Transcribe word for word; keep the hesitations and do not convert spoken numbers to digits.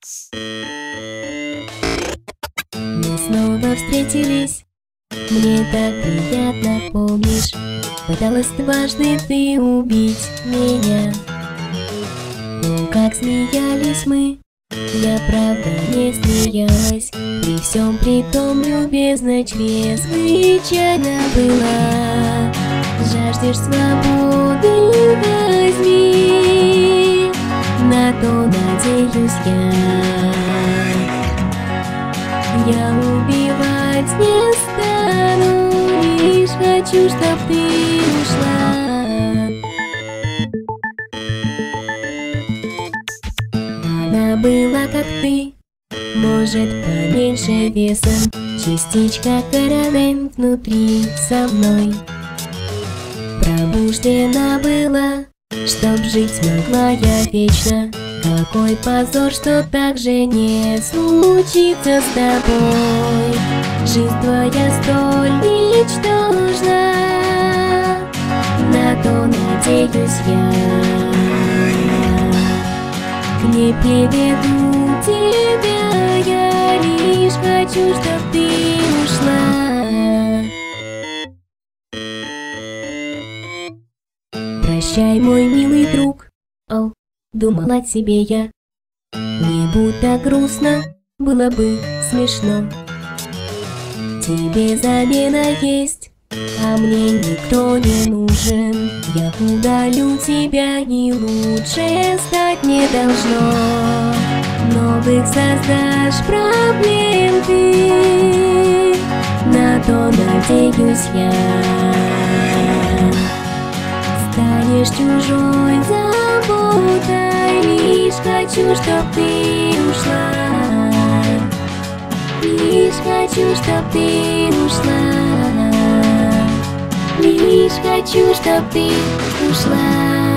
Мы снова встретились, мне так приятно, помнишь? Пыталась дважды ты убить меня. О, как смеялись мы, я правда не смеялась. При всем при том любезно, чрезвычайно была. Жаждешь свободы, возьми, на то надеюсь я. Я убивать не стану, лишь хочу, чтоб ты ушла. Она была как ты, может поменьше весом, частичка карамель внутри со мной. Пробуждена была, чтоб жить смогла я вечно. Какой позор, что так же не случится с тобой. Жизнь твоя столь ничтожна, на то надеюсь я. К ней приведу тебя, я лишь хочу, чтоб ты ушла. Прощай, мой милый друг, о, думала о тебе я. Не будь так грустно, было бы смешно. Тебе замена есть, а мне никто не нужен. Я удалю тебя, и лучше стать не должно. Новых создашь проблем ты, на то надеюсь я. Станешь чужой заботой, лишь хочу, чтоб ты ушла. Лишь хочу, чтоб ты ушла. Лишь хочу, чтоб ты ушла.